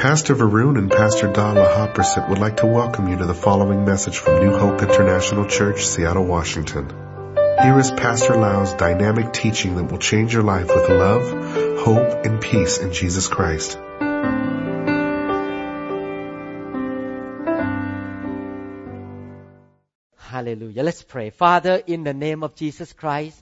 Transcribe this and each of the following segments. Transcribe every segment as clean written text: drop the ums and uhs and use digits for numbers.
Pastor Varun and Pastor Dala Hopperset would like to welcome you to the following message from New Hope International Church, Seattle, Washington. Here is Pastor Lau's dynamic teaching that will change your life with love, hope, and peace in Jesus Christ. Hallelujah. Let's pray. Father, in the name of Jesus Christ,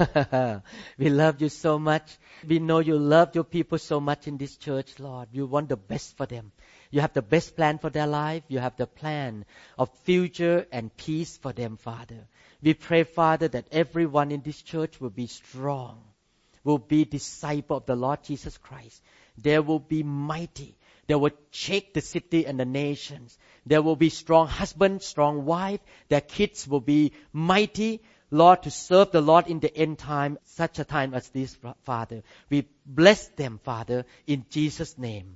we love you so much. We know you love your people so much in this church, Lord. You want the best for them. You have the best plan for their life. You have the plan of future and peace for them, Father. We pray, Father, that everyone in this church will be strong, will be disciple of the Lord Jesus Christ. They will be mighty. They will shake the city and the nations. There will be strong husband, strong wife. Their kids will be mighty, Lord, to serve the Lord in the end time, such a time as this, Father. We bless them, Father, in Jesus' name.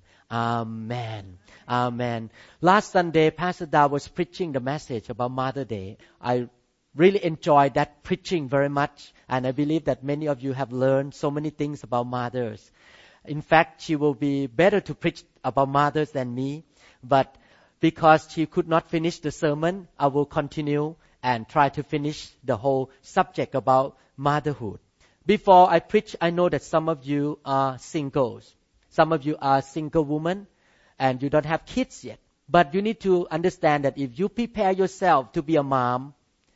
Amen. Amen. Last Sunday, Pastor Da was preaching the message about Mother's Day. I really enjoyed that preaching very much, and I believe that many of you have learned so many things about mothers. In fact, she will be better to preach about mothers than me, but because she could not finish the sermon, I will continue and try to finish the whole subject about motherhood. Before I preach, I know that some of you are singles. Some of you are single women and you don't have kids yet. But you need to understand that if you prepare yourself to be a mom,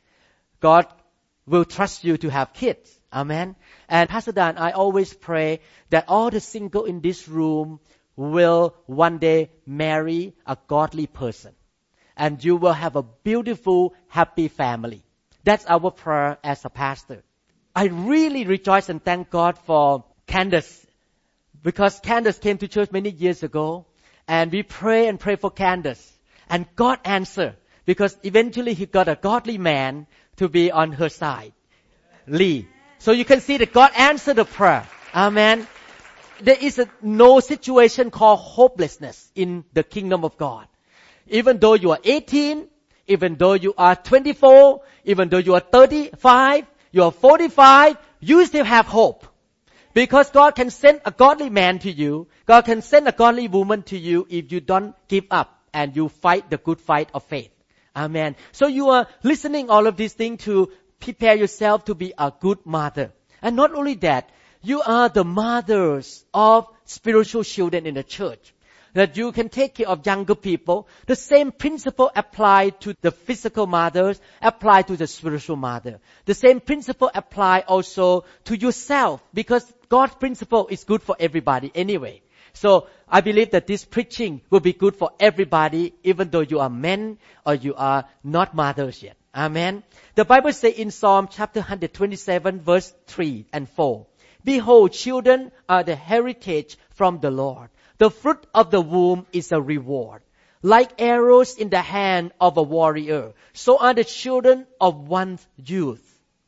God will trust you to have kids. Amen. And Pastor Dan, I always pray that all the single in this room will one day marry a godly person. And you will have a beautiful, happy family. That's our prayer as a pastor. I really rejoice and thank God for Candace. Because Candace came to church many years ago. And we pray and pray for Candace. And God answered. Because eventually he got a godly man to be on her side. Lee. So you can see that God answered the prayer. Amen. There is no situation called hopelessness in the kingdom of God. Even though you are 18, even though you are 24, even though you are 35, you are 45, you still have hope. Because God can send a godly man to you. God can send a godly woman to you if you don't give up and you fight the good fight of faith. Amen. So you are listening all of these things to prepare yourself to be a good mother. And not only that, you are the mothers of spiritual children in the church. That you can take care of younger people. The same principle apply to the physical mothers, apply to the spiritual mother. The same principle apply also to yourself, because God's principle is good for everybody anyway. So I believe that this preaching will be good for everybody, even though you are men or you are not mothers yet. Amen. The Bible says in Psalm chapter 127 verse 3 and 4, "Behold, children are the heritage from the Lord. The fruit of the womb is a reward. Like arrows in the hand of a warrior, so are the children of one's youth."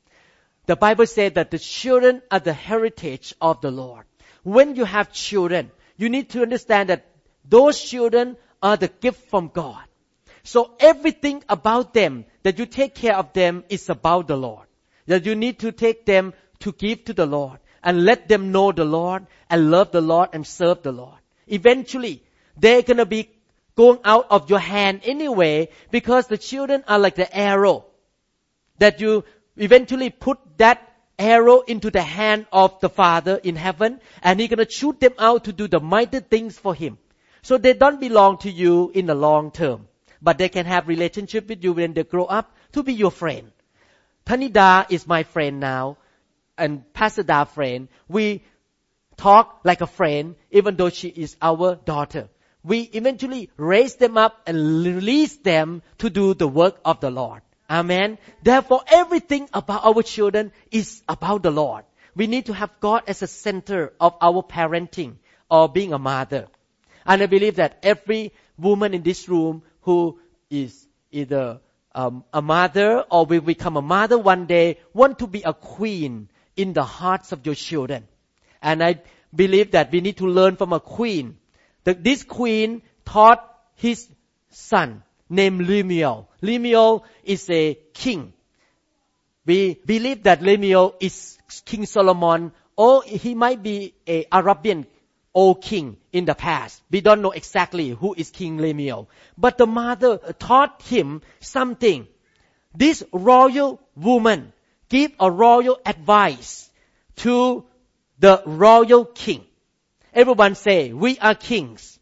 The Bible says that the children are the heritage of the Lord. When you have children, you need to understand that those children are the gift from God. So everything about them, that you take care of them, is about the Lord. That you need to take them to give to the Lord and let them know the Lord and love the Lord and serve the Lord. Eventually, they're going to be going out of your hand anyway, because the children are like the arrow. That you eventually put that arrow into the hand of the Father in heaven, and He's going to shoot them out to do the mighty things for Him. So they don't belong to you in the long term. But they can have relationship with you when they grow up to be your friend. Tanida is my friend now, and Pastor Da friend. We talk like a friend, even though she is our daughter. We eventually raise them up and release them to do the work of the Lord. Amen. Therefore, everything about our children is about the Lord. We need to have God as a center of our parenting or being a mother. And I believe that every woman in this room who is either a mother or will become a mother one day want to be a queen in the hearts of your children. And I believe that we need to learn from a queen. This queen taught his son named Lemuel. Lemuel is a king. We believe that Lemuel is King Solomon, or he might be an Arabian old king in the past. We don't know exactly who is King Lemuel. But the mother taught him something. This royal woman gave a royal advice to the royal king. Everyone say, we are kings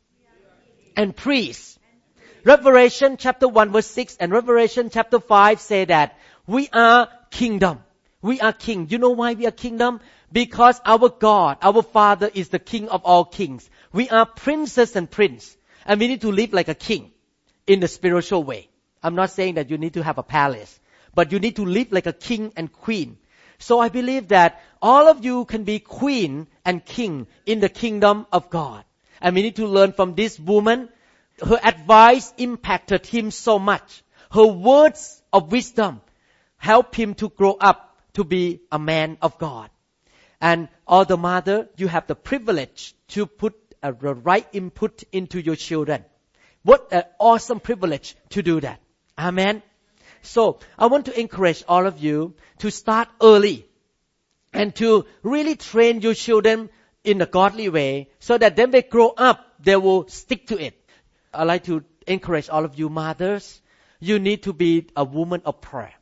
and priests. Revelation chapter 1 verse 6 and Revelation chapter 5 say that we are kingdom. We are king. You know why we are kingdom? Because our God, our Father is the King of all kings. We are princes and prince. And we need to live like a king in the spiritual way. I'm not saying that you need to have a palace, but you need to live like a king and queen. So I believe that all of you can be queen and king in the kingdom of God. And we need to learn from this woman. Her advice impacted him so much. Her words of wisdom helped him to grow up to be a man of God. And all the mother, you have the privilege to put the right input into your children. What an awesome privilege to do that. Amen. So I want to encourage all of you to start early and to really train your children in a godly way so that when they grow up, they will stick to it. I'd like to encourage all of you mothers. You need to be a woman of prayer.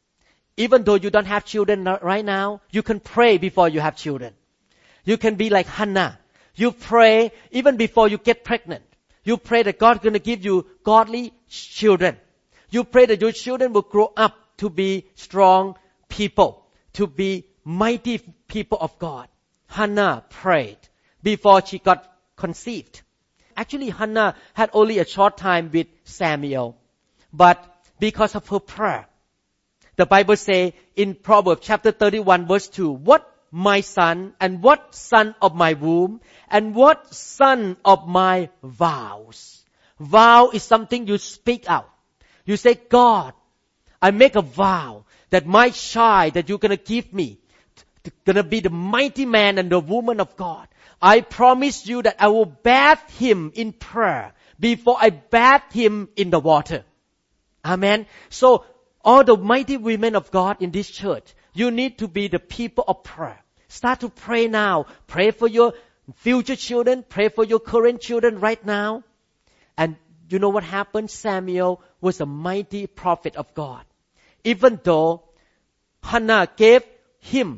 Even though you don't have children right now, you can pray before you have children. You can be like Hannah. You pray even before you get pregnant. You pray that God's going to give you godly children. You pray that your children will grow up to be strong people, to be mighty people of God. Hannah prayed before she got conceived. Actually, Hannah had only a short time with Samuel, but because of her prayer, the Bible says in Proverbs chapter 31 verse 2, what my son and what son of my womb and what son of my vows. Vow is something you speak out. You say, God, I make a vow that my child that you're going to give me, going to be the mighty man and the woman of God. I promise you that I will bathe him in prayer before I bathe him in the water. Amen. So all the mighty women of God in this church, you need to be the people of prayer. Start to pray now. Pray for your future children. Pray for your current children right now. And you know what happened? Samuel was a mighty prophet of God. Even though Hannah gave him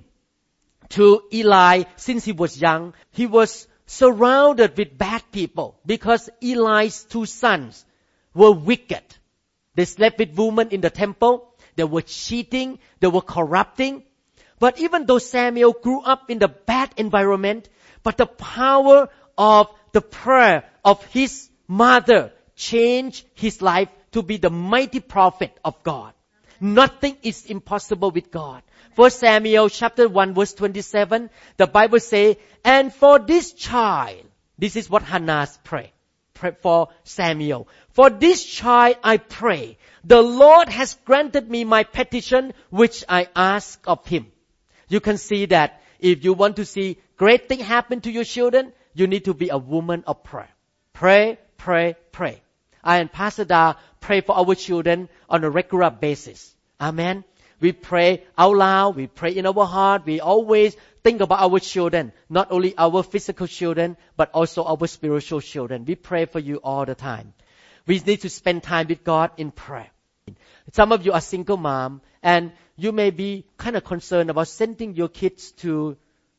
to Eli since he was young, he was surrounded with bad people because Eli's two sons were wicked. They slept with women in the temple. They were cheating. They were corrupting. But even though Samuel grew up in the bad environment, but the power of the prayer of his mother changed his life to be the mighty prophet of God. Nothing is impossible with God. 1 Samuel chapter 1 verse 27, the Bible says, and for this child, this is what Hannah's pray for Samuel. For this child I pray, the Lord has granted me my petition which I ask of him. You can see that if you want to see great things happen to your children, you need to be a woman of prayer. Pray, pray, pray. I and Pastor Da pray for our children on a regular basis. Amen. We pray out loud. We pray in our heart. We always think about our children, not only our physical children, but also our spiritual children. We pray for you all the time. We need to spend time with God in prayer. Some of you are single mom, and you may be kind of concerned about sending your kids to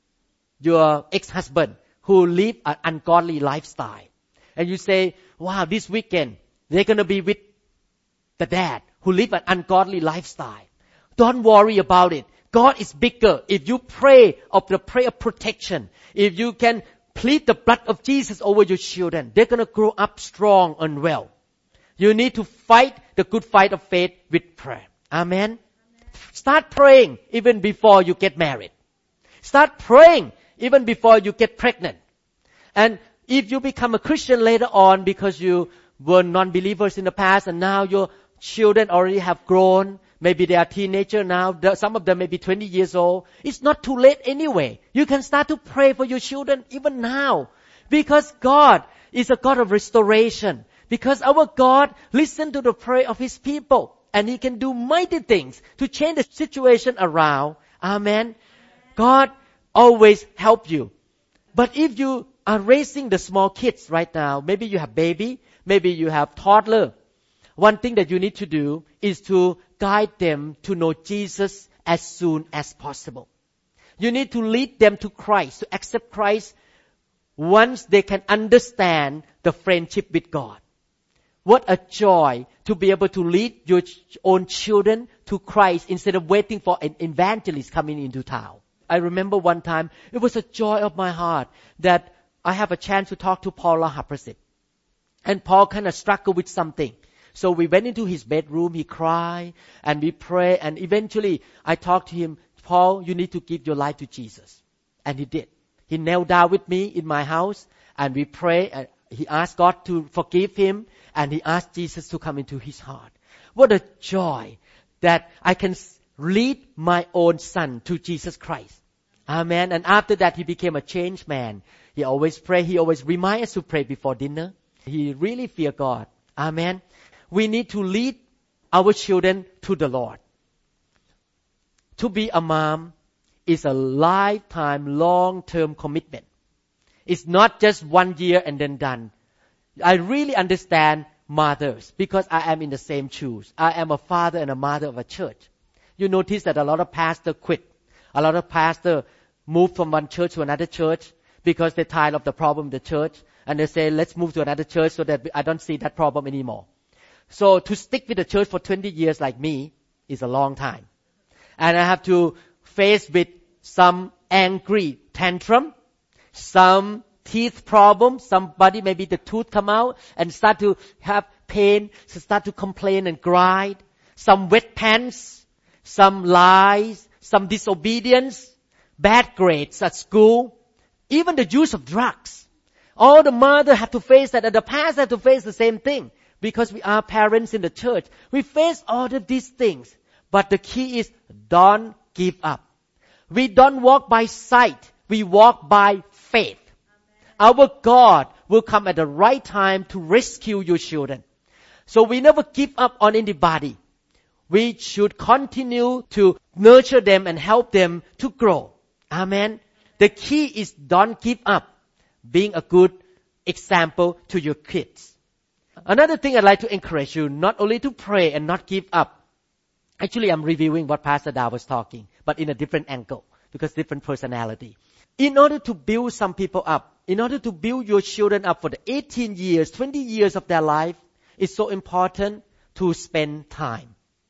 your ex-husband who live an ungodly lifestyle. And you say, wow, this weekend, they're going to be with the dad who live an ungodly lifestyle. Don't worry about it. God is bigger. If you pray of the prayer of protection, if you can plead the blood of Jesus over your children, they're going to grow up strong and well. You need to fight the good fight of faith with prayer. Amen. Start praying even before you get married. Start praying even before you get pregnant. And if you become a Christian later on because you were non-believers in the past and now your children already have grown, maybe they are teenagers now, some of them may be 20 years old, it's not too late anyway. You can start to pray for your children even now because God is a God of restoration. Because our God listens to the prayer of His people and He can do mighty things to change the situation around. Amen. God always help you. But if you are raising the small kids right now, maybe you have baby, maybe you have toddler, one thing that you need to do is to guide them to know Jesus as soon as possible. You need to lead them to Christ, to accept Christ once they can understand the friendship with God. What a joy to be able to lead your own children to Christ instead of waiting for an evangelist coming into town. I remember one time, it was a joy of my heart that I have a chance to talk to Paula Haprasit. And Paul kind of struggled with something. So we went into his bedroom, he cried, and we prayed, and eventually I talked to him, Paul, you need to give your life to Jesus. And he did. He knelt down with me in my house, and we prayed, and he asked God to forgive him, and he asked Jesus to come into his heart. What a joy that I can lead my own son to Jesus Christ. Amen. And after that, he became a changed man. He always pray. He always remind us to pray before dinner. He really fear God. Amen. We need to lead our children to the Lord. To be a mom is a lifetime, long-term commitment. It's not just 1 year and then done. I really understand mothers because I am in the same shoes. I am a father and a mother of a church. You notice that a lot of pastors quit. A lot of pastors move from one church to another church because they're tired of the problem in the church. And they say, let's move to another church so that I don't see that problem anymore. So to stick with the church for 20 years like me is a long time. And I have to face with some angry tantrum, some teeth problem, somebody maybe the tooth come out and start to have pain, so start to complain and grind, some wet pants, some lies, some disobedience, bad grades at school, even the use of drugs. All the mother have to face that, and the pastor have to face the same thing. Because we are parents in the church, we face all of these things. But the key is don't give up. We don't walk by sight. We walk by faith. Our God will come at the right time to rescue your children. So we never give up on anybody. We should continue to nurture them and help them to grow. Amen. The key is don't give up. Being a good example to your kids. Another thing I'd like to encourage you, not only to pray and not give up. Actually, I'm reviewing what Pastor Da was talking, but in a different angle, because different personality. In order to build some people up, in order to build your children up for the 18 years, 20 years of their life, it's so important to spend time.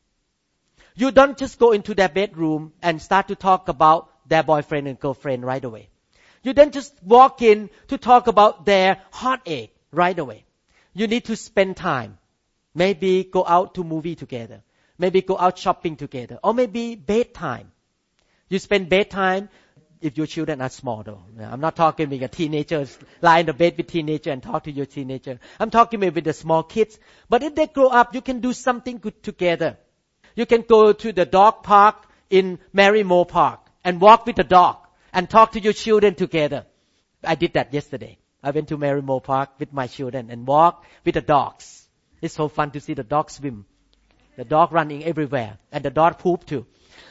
You don't just go into their bedroom and start to talk about their boyfriend and girlfriend right away. You don't just walk in to talk about their heartache right away. You need to spend time. Maybe go out to movie together. Maybe go out shopping together. Or maybe bedtime. You spend bedtime if your children are small though. I'm not talking with a teenager, lie in the bed with teenager and talk to your teenager. I'm talking with the small kids. But if they grow up, you can do something good together. You can go to the dog park in Marymore Park and walk with the dog and talk to your children together. I did that yesterday. I went to Marymore Park with my children and walk with the dogs. It's so fun to see the dog swim. The dog running everywhere. And the dog poop too.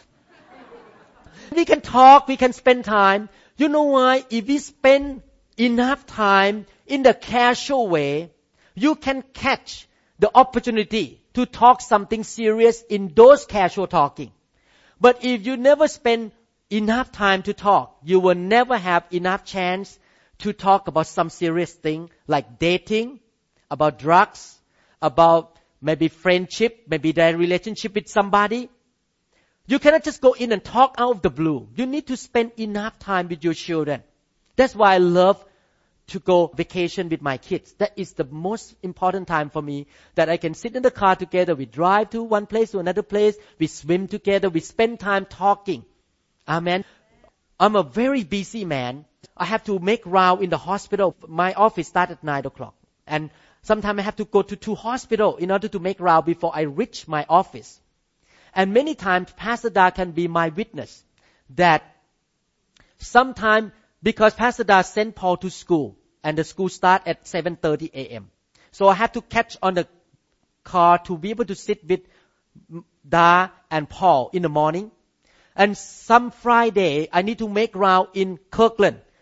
We can talk, we can spend time. You know why? If we spend enough time in the casual way, you can catch the opportunity to talk something serious in those casual talking. But if you never spend enough time to talk, you will never have enough chance to talk about some serious thing like dating, about drugs, about maybe friendship, maybe their relationship with somebody. You cannot just go in and talk out of the blue. You need to spend enough time with your children. That's why I love to go vacation with my kids. That is the most important time for me, that I can sit in the car together. We drive to one place to another place. We swim together. We spend time talking. Amen. I'm a very busy man. I have to make round in the hospital. My office starts at 9 o'clock. And sometimes I have to go to 2 hospitals in order to make round before I reach my office. And many times, Pastor Da can be my witness that sometimes, because Pastor Da sent Paul to school, and the school starts at 7:30 a.m. So I have to catch on the car to be able to sit with Da and Paul in the morning. And some Friday, I need to make round in Kirkland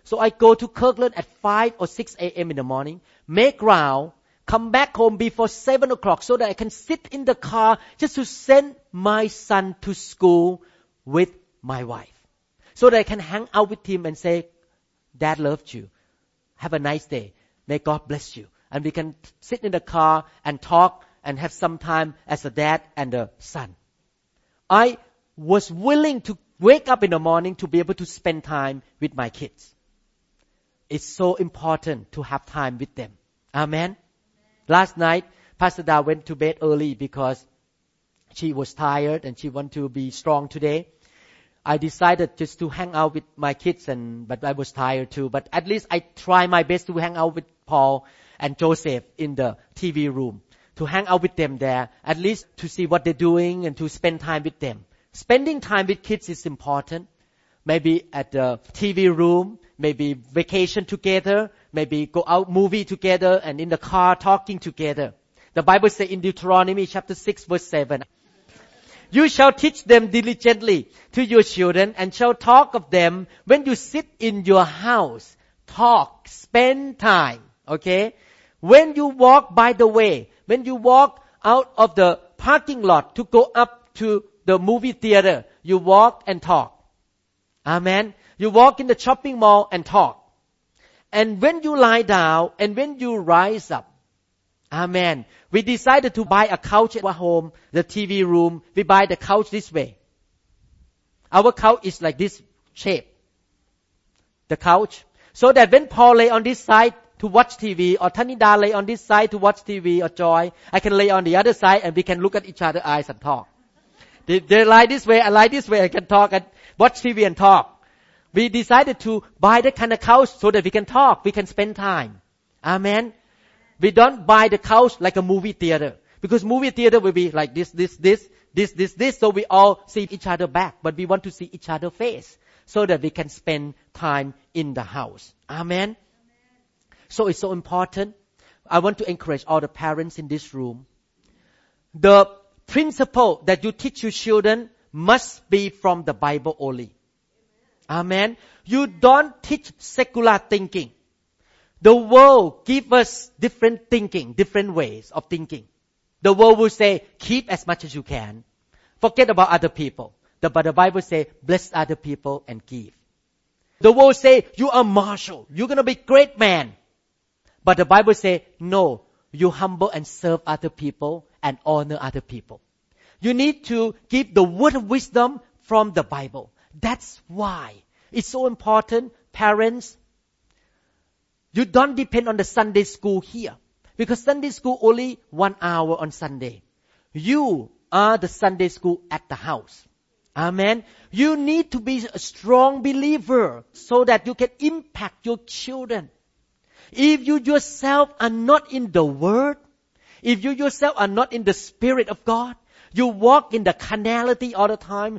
So I go to Kirkland at 5 or 6 a.m. in the morning, make round, come back home before 7 o'clock so that I can sit in the car just to send my son to school with my wife. So that I can hang out with him and say, Dad loved you. Have a nice day. May God bless you. And we can sit in the car and talk and have some time as a dad and a son. I was willing to wake up in the morning to be able to spend time with my kids. It's so important to have time with them. Amen. Last night, Pastor Da went to bed early because she was tired and she wanted to be strong today. I decided just to hang out with my kids, but I was tired too. But at least I try my best to hang out with Paul and Joseph in the TV room, to hang out with them there, at least to see what they're doing and to spend time with them. Spending time with kids is important. Maybe at the TV room, maybe vacation together, maybe go out movie together and in the car talking together. The Bible says in Deuteronomy chapter 6 verse 7, you shall teach them diligently to your children and shall talk of them when you sit in your house. Talk, spend time, okay? When you walk by the way, when you walk out of the parking lot to go up to the movie theater, you walk and talk. Amen. You walk in the shopping mall and talk. And when you lie down and when you rise up, amen. We decided to buy a couch at our home, the TV room. We buy the couch this way. Our couch is like this shape. The couch. So that when Paul lay on this side to watch TV, or Tanida lay on this side to watch TV, or Joy, I can lay on the other side and we can look at each other's eyes and talk. They lie this way, I lie this way, I can talk and watch TV and talk. We decided to buy that kind of couch so that we can talk, we can spend time. Amen. We don't buy the couch like a movie theater. Because movie theater will be like this, so we all see each other back. But we want to see each other face so that we can spend time in the house. Amen. So it's so important. I want to encourage all the parents in this room. The principle that you teach your children must be from the Bible only. Amen. You don't teach secular thinking. The world gives us different thinking, different ways of thinking. The world will say, keep as much as you can. Forget about other people. But the Bible says, bless other people and give. The world say, you are marshal. You're going to be great man. But the Bible says, no, you humble and serve other people and honor other people. You need to give the word of wisdom from the Bible. That's why it's so important, parents. You don't depend on the Sunday school here. Because Sunday school only 1 hour on Sunday. You are the Sunday school at the house. Amen. You need to be a strong believer so that you can impact your children. If you yourself are not in the Word, if you yourself are not in the Spirit of God, you walk in the carnality all the time,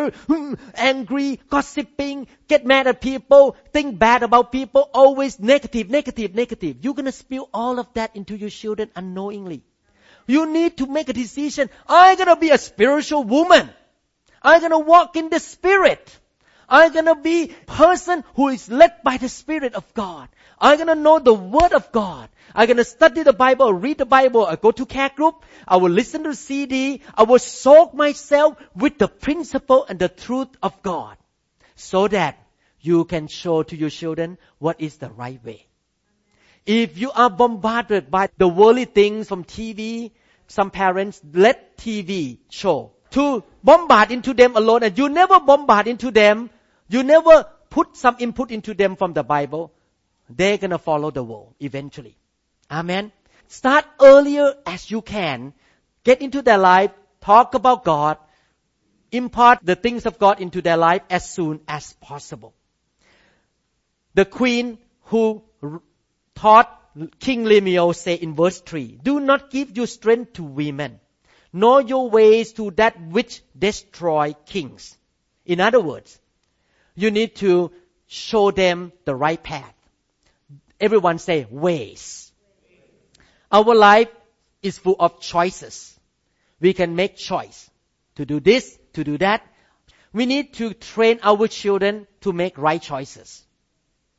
angry, gossiping, get mad at people, think bad about people, always negative. You're going to spill all of that into your children unknowingly. You need to make a decision. I'm going to be a spiritual woman. I'm going to walk in the Spirit. I'm going to be a person who is led by the Spirit of God. I'm going to know the Word of God. I'm going to study the Bible, read the Bible. I go to care group. I will listen to CD. I will soak myself with the principle and the truth of God so that you can show to your children what is the right way. If you are bombarded by the worldly things from TV, some parents let TV show to bombard into them alone, and you never bombard into them. You never put some input into them from the Bible. They're going to follow the world eventually. Amen. Start earlier as you can. Get into their life. Talk about God. Impart the things of God into their life as soon as possible. The queen who taught King Lemuel say in verse 3, do not give your strength to women, nor your ways to that which destroy kings. In other words, you need to show them the right path. Everyone say ways. Our life is full of choices. We can make choice to do this, to do that. We need to train our children to make right choices.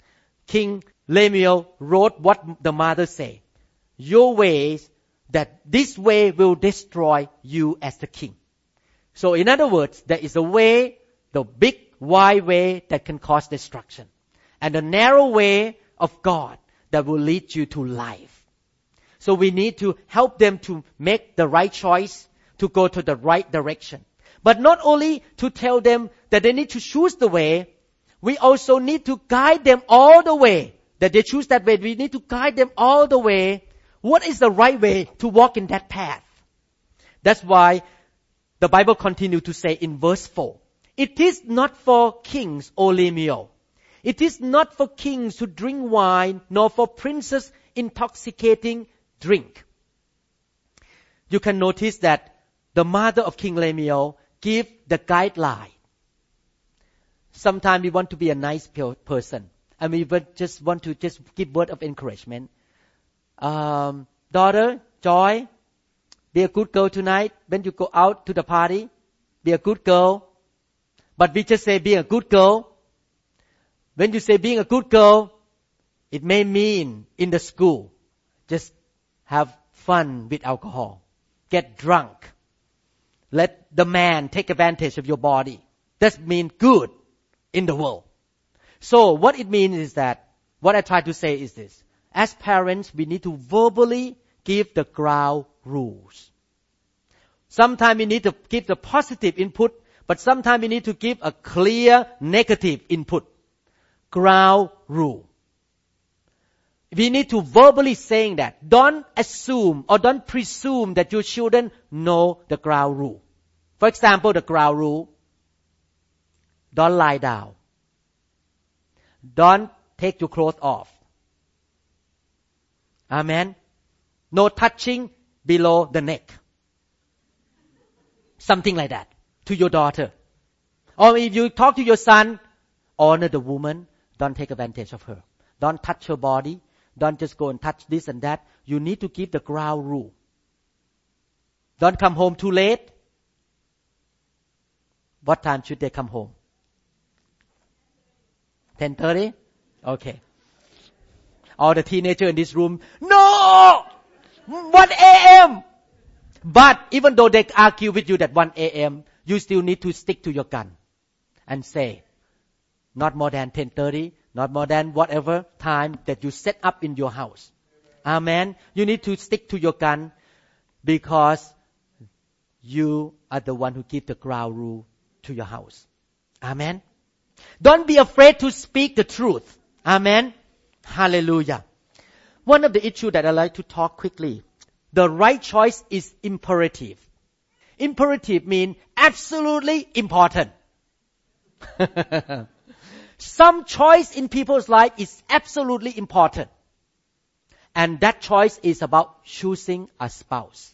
King Lemuel wrote what the mother say. Your ways, that this way will destroy you as the king. So in other words, there is a way, the big wide way that can cause destruction, and the narrow way of God that will lead you to life. So we need to help them to make the right choice, to go to the right direction. But not only to tell them that they need to choose the way, we also need to guide them all the way. That they choose that way, we need to guide them all the way. What is the right way to walk in that path? That's why the Bible continues to say in verse 4, it is not for kings, O Lemuel. It is not for kings to drink wine, nor for princes intoxicating drink. You can notice that the mother of King Lemuel give the guideline. Sometimes we want to be a nice person, and we just want to just give word of encouragement. Daughter, Joy, be a good girl tonight. When you go out to the party, be a good girl. But we just say be a good girl. When you say being a good girl, it may mean in the school, just have fun with alcohol, get drunk, let the man take advantage of your body. That means good in the world. So what it means is that, what I try to say is this. As parents, we need to verbally give the ground rules. Sometimes we need to give the positive input, but sometimes we need to give a clear negative input. Ground rule. We need to verbally saying that. Don't assume or don't presume that your children know the ground rule. For example, the ground rule. Don't lie down. Don't take your clothes off. Amen. No touching below the neck. Something like that to your daughter. Or if you talk to your son, honor the woman. Don't take advantage of her. Don't touch her body. Don't just go and touch this and that. You need to keep the ground rule. Don't come home too late. What time should they come home? 10:30? Okay. All the teenagers in this room, no! 1 a.m. But even though they argue with you that 1 a.m., you still need to stick to your gun and say, not more than 10:30, not more than whatever time that you set up in your house. Amen. You need to stick to your gun because you are the one who give the ground rule to your house. Amen. Don't be afraid to speak the truth. Amen. Hallelujah. One of the issues that I like to talk quickly, the right choice is imperative. Imperative means absolutely important. Some choice in people's life is absolutely important. And that choice is about choosing a spouse.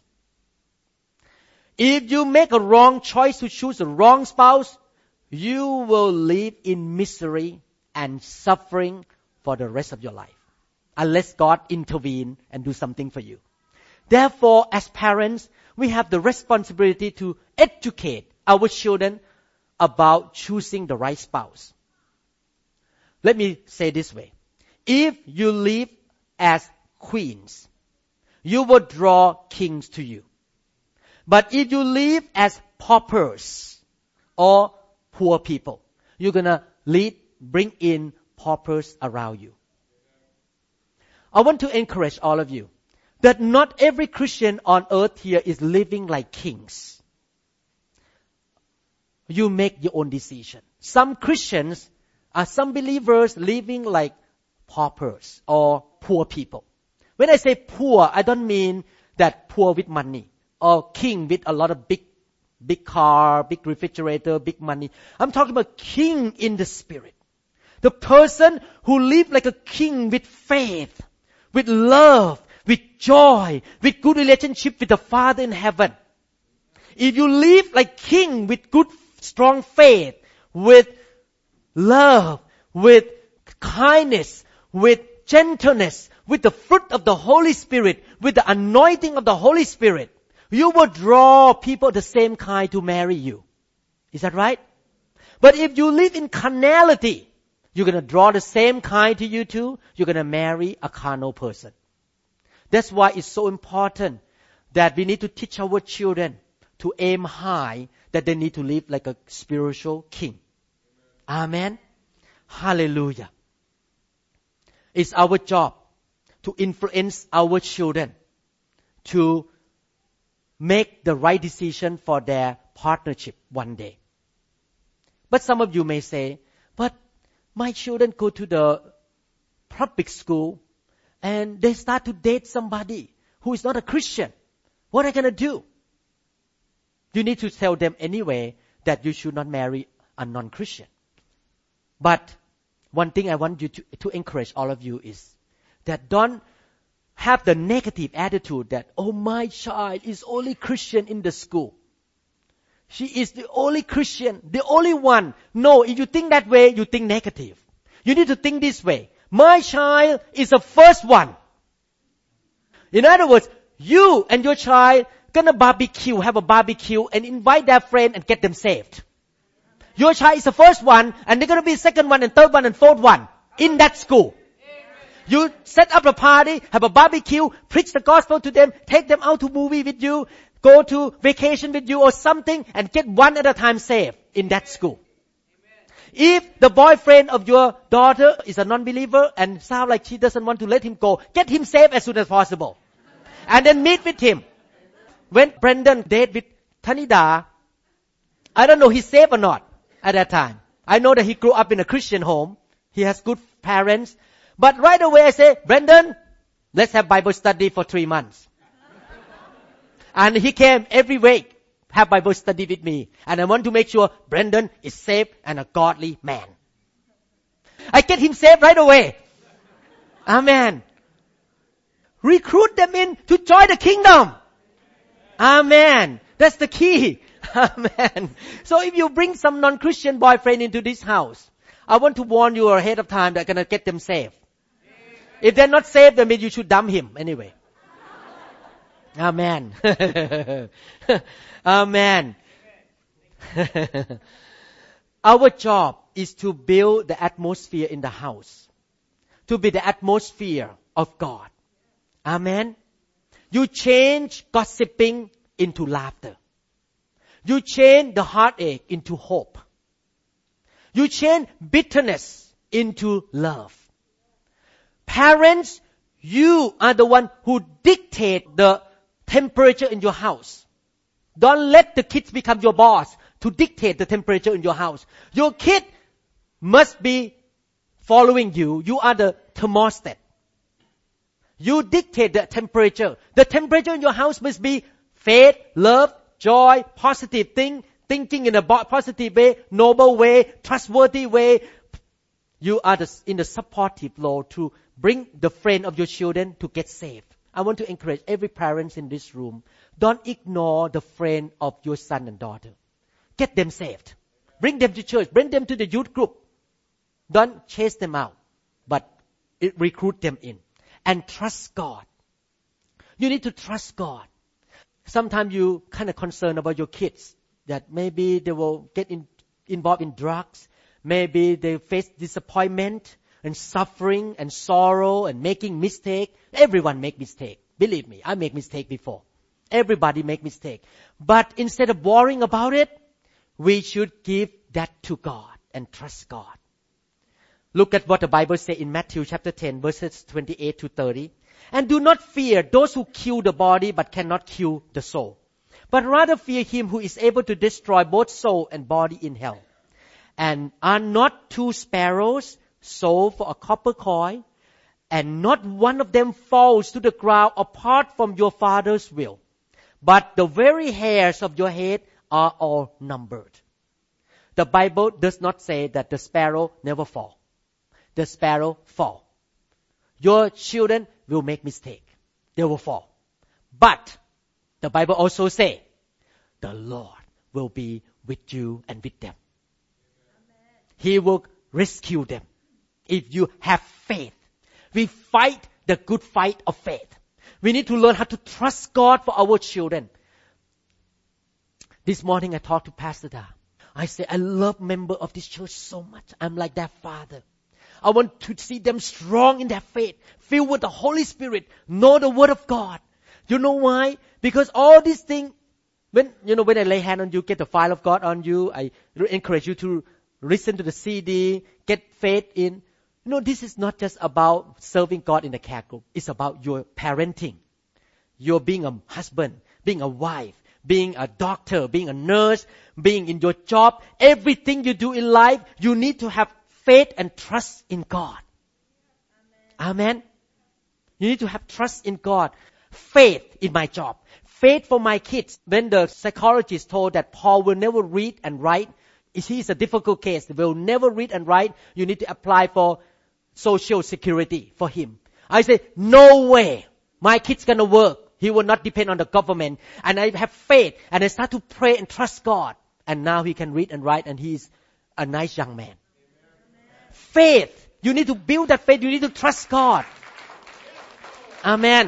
If you make a wrong choice to choose a wrong spouse, you will live in misery and suffering for the rest of your life, unless God intervene and do something for you. Therefore, as parents, we have the responsibility to educate our children about choosing the right spouse. Let me say this way. If you live as queens, you will draw kings to you. But if you live as paupers or poor people, you're going to bring in paupers around you. I want to encourage all of you that not every Christian on earth here is living like kings. You make your own decision. Some Christians are some believers living like paupers or poor people. When I say poor, I don't mean that poor with money or king with a lot of big car, big refrigerator, big money. I'm talking about king in the spirit. The person who lives like a king with faith, with love, with joy, with good relationship with the Father in heaven. If you live like king with good, strong faith, with love, with kindness, with gentleness, with the fruit of the Holy Spirit, with the anointing of the Holy Spirit, you will draw people the same kind to marry you. Is that right? But if you live in carnality, You're going to draw the same kind to you too. You're going to marry a carnal person. That's why it's so important that we need to teach our children to aim high, that they need to live like a spiritual king. Amen. Hallelujah. It's our job to influence our children to make the right decision for their partnership one day. But some of you may say, but my children go to the public school and they start to date somebody who is not a Christian. What are they going to do? You need to tell them anyway that you should not marry a non-Christian. But one thing I want you to encourage all of you is that don't have the negative attitude that, oh, my child is only Christian in the school. She is the only Christian, the only one. No, if you think that way, you think negative. You need to think this way. My child is the first one. In other words, you and your child gonna have a barbecue and invite their friend and get them saved. Your child is the first one and they're gonna be the second one and third one and fourth one in that school. You set up a party, have a barbecue, preach the gospel to them, take them out to movie with you, go to vacation with you or something and get one at a time saved in that school. If the boyfriend of your daughter is a non-believer and sounds like she doesn't want to let him go, get him saved as soon as possible. And then meet with him. When Brendan dated with Tanida, I don't know he's saved or not at that time. I know that he grew up in a Christian home. He has good parents. But right away I say, Brendan, let's have Bible study for 3 months. And he came every week, have Bible study with me. And I want to make sure Brendan is saved and a godly man. I get him saved right away. Amen. Recruit them in to join the kingdom. Amen. That's the key. Amen. So if you bring some non-Christian boyfriend into this house, I want to warn you ahead of time that I'm going to get them saved. If they're not saved, then maybe you should dump him anyway. Amen. Amen. Our job is to build the atmosphere in the house. To be the atmosphere of God. Amen. You change gossiping into laughter. You change the heartache into hope. You change bitterness into love. Parents, you are the one who dictate the temperature in your house. Don't let the kids become your boss to dictate the temperature in your house. Your kid must be following you. You are the thermostat. You dictate the temperature. The temperature in your house must be faith, love, joy, positive thinking in a positive way, noble way, trustworthy way. You are in the supportive role to bring the friend of your children to get saved. I want to encourage every parent in this room. Don't ignore the friend of your son and daughter. Get them saved. Bring them to church. Bring them to the youth group. Don't chase them out, but recruit them in. And trust God. You need to trust God. Sometimes you kind of concerned about your kids that maybe they will get involved in drugs. Maybe they face disappointment and suffering and sorrow and making mistake. Everyone make mistake. Believe me, I make mistake before. Everybody make mistake. But instead of worrying about it, we should give that to God and trust God. Look at what the Bible says in Matthew chapter 10, verses 28 to 30. And do not fear those who kill the body but cannot kill the soul. But rather fear him who is able to destroy both soul and body in hell. And are not 2 sparrows sold for a copper coin? And not one of them falls to the ground apart from your Father's will. But the very hairs of your head are all numbered. The Bible does not say that the sparrow never fall. The sparrow fall. Your children will make mistake. They will fall. But the Bible also say, the Lord will be with you and with them. Amen. He will rescue them. If you have faith. We fight the good fight of faith. We need to learn how to trust God for our children. This morning I talked to Pastor Da. I said, I love member of this church so much. I'm like their father. I want to see them strong in their faith, filled with the Holy Spirit, know the Word of God. You know why? Because all these things, when I lay hand on you, get the fire of God on you, I encourage you to listen to the CD, get faith in. This is not just about serving God in the care group. It's about your parenting. You're being a husband, being a wife, being a doctor, being a nurse, being in your job. Everything you do in life, you need to have faith and trust in God. Amen. You need to have trust in God. Faith in my job. Faith for my kids. When the psychologist told that Paul will never read and write, he's a difficult case. He will never read and write. You need to apply for Social Security for him. I say, no way. My kid's gonna work. He will not depend on the government. And I have faith. And I start to pray and trust God. And now he can read and write and he's a nice young man. Faith. You need to build that faith. You need to trust God. Amen.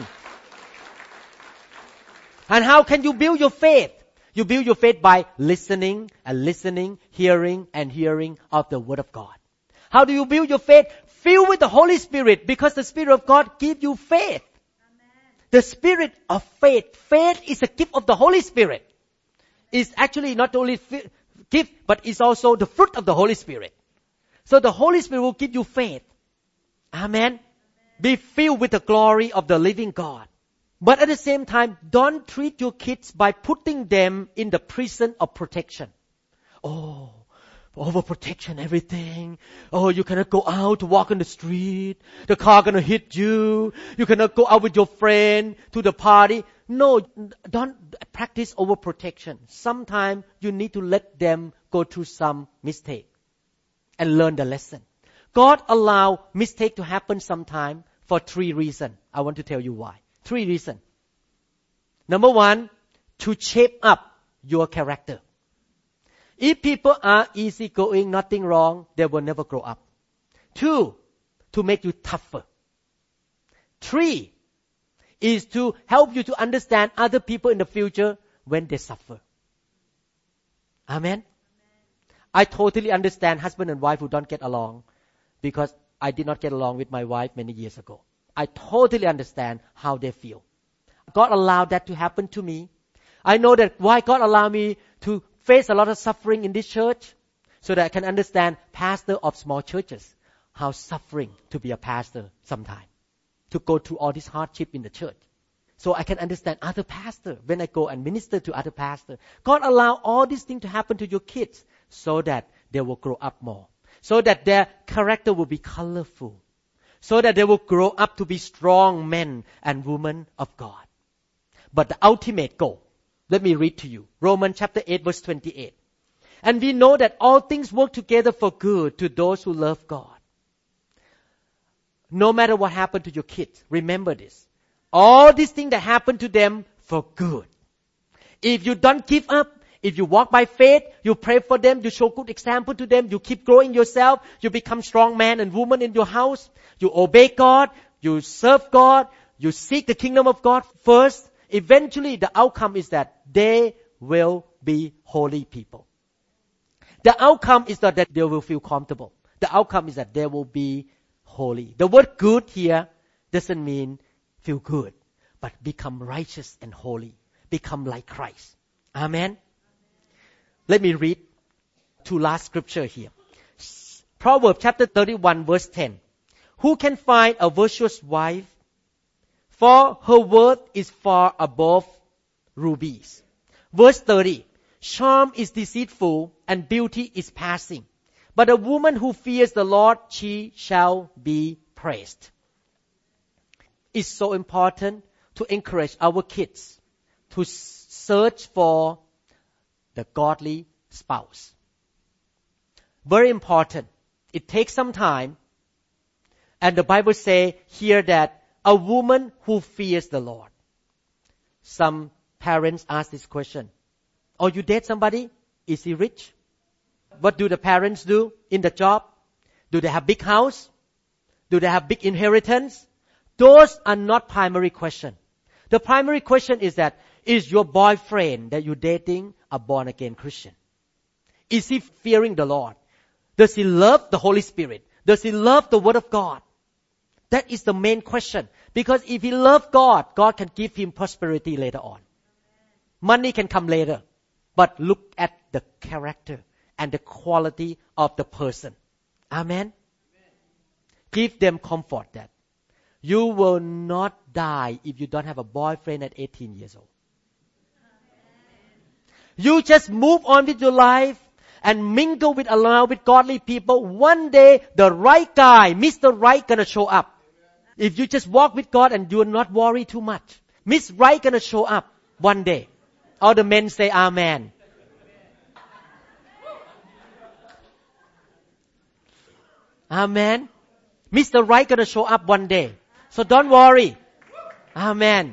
And how can you build your faith? You build your faith by listening and listening, hearing and hearing of the Word of God. How do you build your faith? Filled with the Holy Spirit, because the Spirit of God gives you faith. Amen. The Spirit of faith. Faith is a gift of the Holy Spirit. It's actually not only gift, but it's also the fruit of the Holy Spirit. So the Holy Spirit will give you faith. Amen. Be filled with the glory of the living God. But at the same time, don't treat your kids by putting them in the prison of protection. Oh, overprotection, everything. Oh, you cannot go out to walk on the street. The car gonna hit you. You cannot go out with your friend to the party. No, don't practice overprotection. Sometimes you need to let them go through some mistake and learn the lesson. God allow mistake to happen sometime for 3 reasons. I want to tell you why. 3 reasons. Number 1, to shape up your character. If people are easygoing, nothing wrong, they will never grow up. 2, to make you tougher. 3, is to help you to understand other people in the future when they suffer. Amen? I totally understand husband and wife who don't get along, because I did not get along with my wife many years ago. I totally understand how they feel. God allowed that to happen to me. I know that why God allowed me to face a lot of suffering in this church, so that I can understand pastor of small churches, how suffering to be a pastor sometimes, to go through all this hardship in the church. So I can understand other pastors when I go and minister to other pastors. God allowed all these things to happen to your kids so that they will grow up more, so that their character will be colorful, so that they will grow up to be strong men and women of God. But the ultimate goal, let me read to you. Romans chapter 8 verse 28. And we know that all things work together for good to those who love God. No matter what happened to your kids, remember this. All these things that happen to them for good. If you don't give up, if you walk by faith, you pray for them, you show good example to them, you keep growing yourself, you become strong man and woman in your house, you obey God, you serve God, you seek the kingdom of God first, eventually the outcome is that they will be holy people. The outcome is not that they will feel comfortable. The outcome is that they will be holy. The word good here doesn't mean feel good, but become righteous and holy. Become like Christ. Amen. Let me read 2 last scripture here. Proverbs chapter 31 verse 10. Who can find a virtuous wife? For her worth is far above rubies. Verse 30. Charm is deceitful and beauty is passing. But a woman who fears the Lord, she shall be praised. It's so important to encourage our kids to search for the godly spouse. Very important. It takes some time. And the Bible says here that a woman who fears the Lord. Some parents ask this question. Oh, you date somebody? Is he rich? What do the parents do in the job? Do they have big house? Do they have big inheritance? Those are not primary question. The primary question is that, is your boyfriend that you're dating a born-again Christian? Is he fearing the Lord? Does he love the Holy Spirit? Does he love the Word of God? That is the main question. Because if he loves God, God can give him prosperity later on. Money can come later. But look at the character and the quality of the person. Amen? Give them comfort that you will not die if you don't have a boyfriend at 18 years old. You just move on with your life and mingle around with godly people. One day, the right guy, Mr. Right, gonna show up. If you just walk with God and you will not worry too much, Miss Right gonna show up one day. All the men say amen. Amen. Mr. Right gonna show up one day. So don't worry. Amen.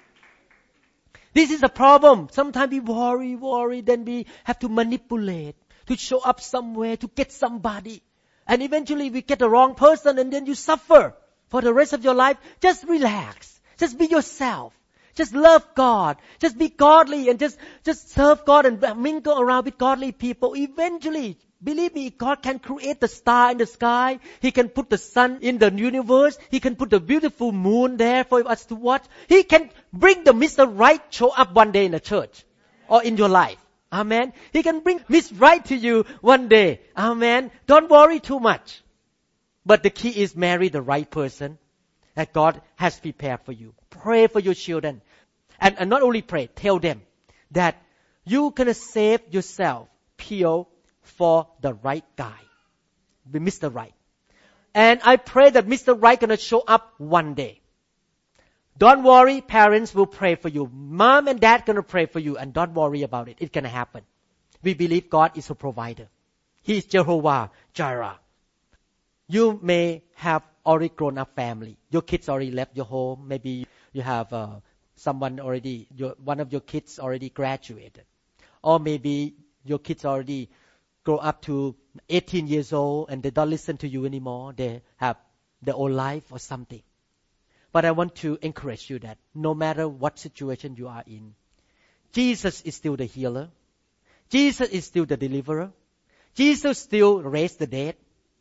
This is the problem. Sometimes we worry, then we have to manipulate to show up somewhere, to get somebody. And eventually we get the wrong person and then you suffer for the rest of your life. Just relax. Just be yourself. Just love God. Just be godly and just serve God and mingle around with godly people. Eventually, believe me, God can create the star in the sky. He can put the sun in the universe. He can put the beautiful moon there for us to watch. He can bring the Mr. Right show up one day in the church or in your life. Amen. He can bring Miss Right to you one day. Amen. Don't worry too much. But the key is marry the right person that God has prepared for you. Pray for your children. And not only pray, tell them that you can save yourself pure for the right guy, the Mr. Right. And I pray that Mr. Right gonna show up one day. Don't worry, parents will pray for you. Mom and dad gonna pray for you, and don't worry about it. It's gonna happen. We believe God is a provider. He is Jehovah Jireh. You may have already grown up family. Your kids already left your home. Maybe you have someone already, one of your kids already graduated. Or maybe your kids already grow up to 18 years old and they don't listen to you anymore. They have their own life or something. But I want to encourage you that no matter what situation you are in, Jesus is still the healer. Jesus is still the deliverer. Jesus still raised the dead.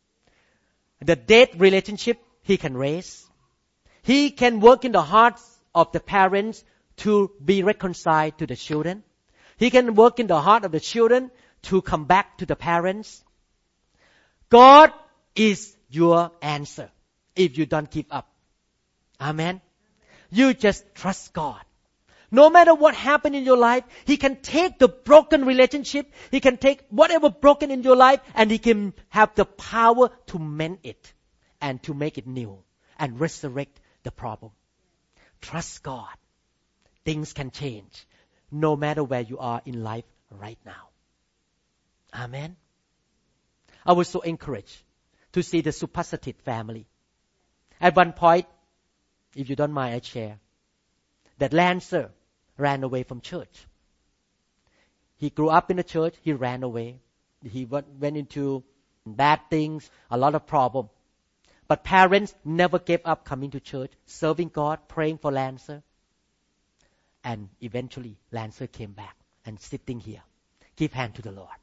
The dead relationship, He can raise. He can work in the hearts of the parents to be reconciled to the children. He can work in the heart of the children to come back to the parents. God is your answer if you don't give up. Amen. You just trust God. No matter what happened in your life, He can take the broken relationship, He can take whatever broken in your life, and He can have the power to mend it and to make it new and resurrect the problem. Trust God. Things can change no matter where you are in life right now. Amen. I was so encouraged to see the Supasatit family. At one point, if you don't mind, I share that Lancer ran away from church. He grew up in the church. He ran away. He went into bad things, a lot of problems. But parents never gave up coming to church, serving God, praying for Lancer. And eventually, Lancer came back and sitting here. Give hand to the Lord.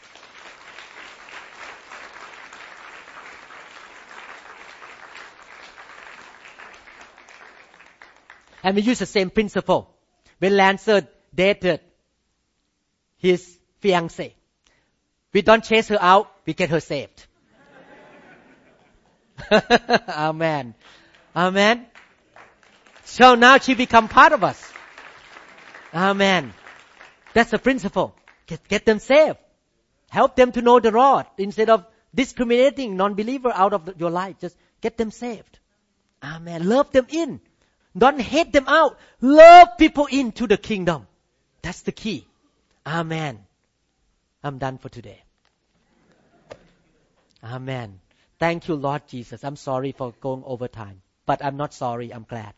And we use the same principle. When Lancer dated his fiancée, we don't chase her out, we get her saved. Amen. Amen. So now she become part of us. Amen. That's the principle. Get them saved. Help them to know the Lord. Instead of discriminating non-believer out of your life, just get them saved. Amen. Love them in. Don't hate them out. Love people into the kingdom. That's the key. Amen. I'm done for today. Amen. Thank you, Lord Jesus. I'm sorry for going over time. But I'm not sorry. I'm glad.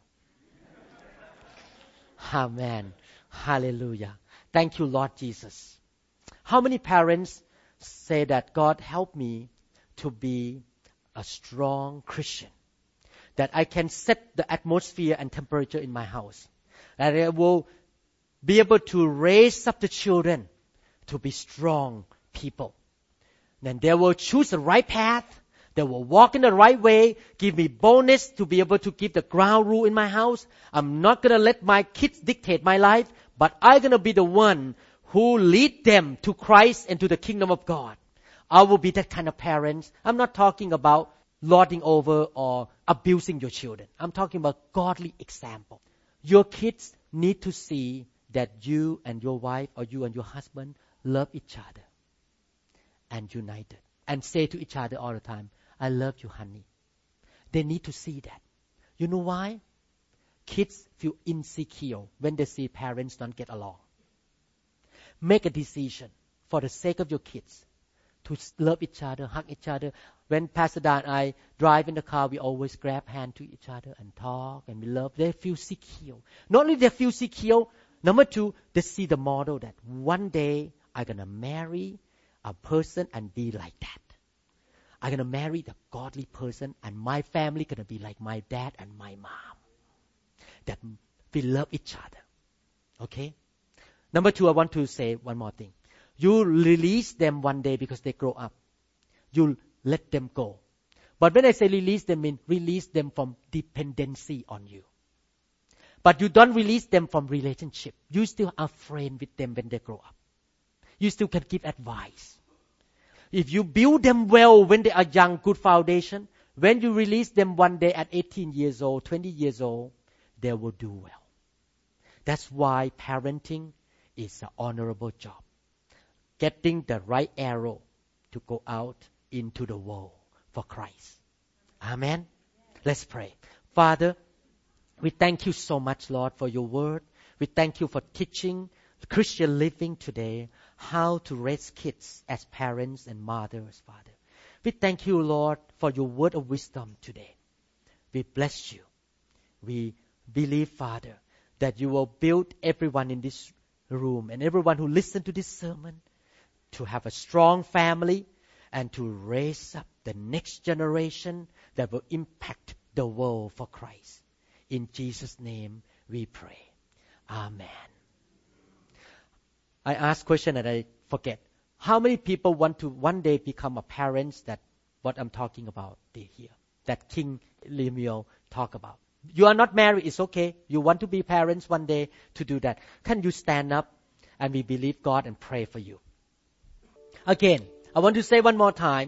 Amen. Hallelujah. Thank you, Lord Jesus. How many parents say that God help me to be a strong Christian? That I can set the atmosphere and temperature in my house. That I will be able to raise up the children to be strong people. Then they will choose the right path. They will walk in the right way, give me bonus to be able to give the ground rule in my house. I'm not going to let my kids dictate my life, but I'm going to be the one who lead them to Christ and to the kingdom of God. I will be that kind of parents. I'm not talking about lording over or abusing your children. I'm talking about godly example. Your kids need to see that you and your wife or you and your husband love each other and united and say to each other all the time, I love you, honey. They need to see that. You know why? Kids feel insecure when they see parents don't get along. Make a decision for the sake of your kids to love each other, hug each other. When Pastor Dan and I drive in the car, we always grab hand to each other and talk and we love. They feel secure. Not only they feel secure, number two, they see the model that one day I'm going to marry a person and be like that. I'm going to marry the godly person and my family going to be like my dad and my mom. That we love each other. Okay? Number two, I want to say one more thing. You release them one day because they grow up. You let them go. But when I say release them, I mean release them from dependency on you. But you don't release them from relationship. You still are friends with them when they grow up. You still can give advice. If you build them well when they are young, good foundation, when you release them one day at 18 years old, 20 years old, they will do well. That's why parenting is an honorable job. Getting the right arrow to go out into the world for Christ. Amen. Let's pray. Father, we thank you so much, Lord, for your word. We thank you for teaching Christian living today, how to raise kids as parents and mothers, Father. We thank you, Lord, for your word of wisdom today. We bless you. We believe, Father, that you will build everyone in this room and everyone who listens to this sermon to have a strong family and to raise up the next generation that will impact the world for Christ. In Jesus' name we pray. Amen. I asked a question that I forget. How many people want to one day become a parents that what I'm talking about here, that King Lemuel talked about? You are not married, it's okay. You want to be parents one day to do that. Can you stand up and we believe God and pray for you? Again, I want to say one more time.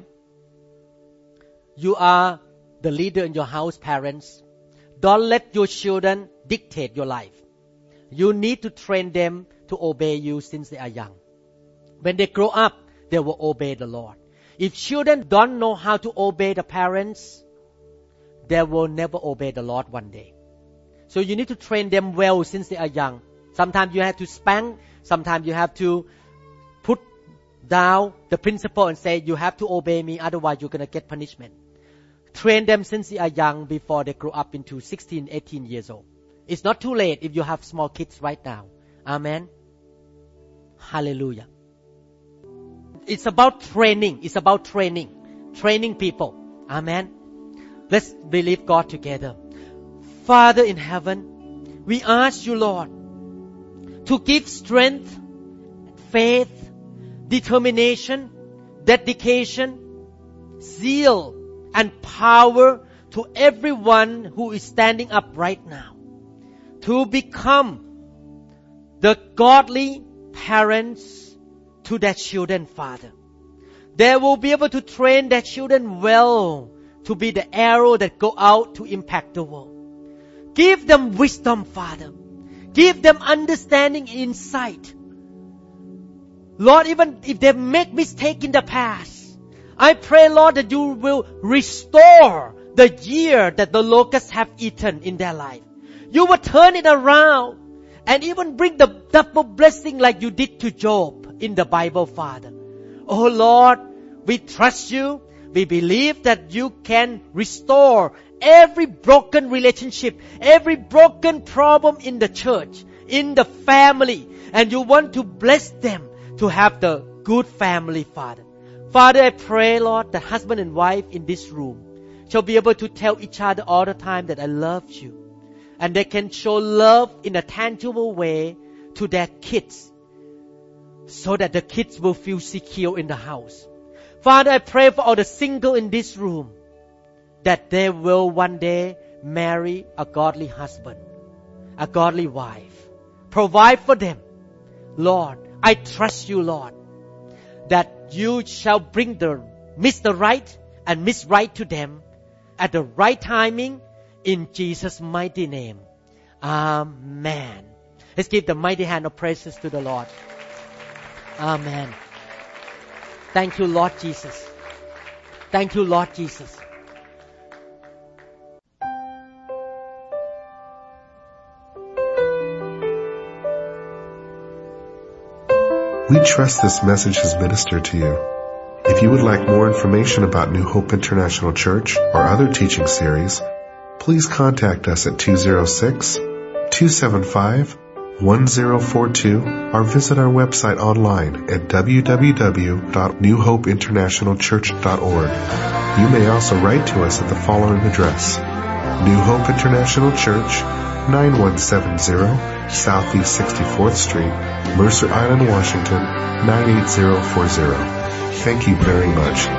You are the leader in your house, parents. Don't let your children dictate your life. You need to train them to obey you since they are young. When they grow up, they will obey the Lord. If children don't know how to obey the parents, they will never obey the Lord one day. So you need to train them well since they are young. Sometimes you have to spank. Sometimes you have to put down the principle and say, you have to obey me, otherwise you're going to get punishment. Train them since they are young before they grow up into 16, 18 years old. It's not too late if you have small kids right now. Amen. Hallelujah. It's about training. It's about training. Training people. Amen. Let's believe God together. Father in heaven, we ask you, Lord, to give strength, faith, determination, dedication, zeal, and power to everyone who is standing up right now to become the godly parents to their children, Father. They will be able to train their children well to be the arrow that go out to impact the world. Give them wisdom, Father. Give them understanding, insight. Lord, even if they make mistakes in the past, I pray, Lord, that you will restore the year that the locusts have eaten in their life. You will turn it around and even bring the double blessing like you did to Job in the Bible, Father. Oh Lord, we trust you. We believe that you can restore every broken relationship, every broken problem in the church, in the family, and you want to bless them to have the good family, Father. Father, I pray, Lord, that husband and wife in this room shall be able to tell each other all the time that I love you. And they can show love in a tangible way to their kids so that the kids will feel secure in the house. Father, I pray for all the single in this room that they will one day marry a godly husband, a godly wife. Provide for them. Lord, I trust you, Lord, that you shall bring the Mr. Right and Miss Right to them at the right timing in Jesus' mighty name. Amen. Let's give the mighty hand of praises to the Lord. Amen. Thank you, Lord Jesus. Thank you, Lord Jesus. We trust this message has ministered to you. If you would like more information about New Hope International Church or other teaching series, please contact us at 206-275-1042 or visit our website online at www.newhopeinternationalchurch.org. You may also write to us at the following address: New Hope International Church, 9170 Southeast 64th Street, Mercer Island, Washington, 98040. Thank you very much.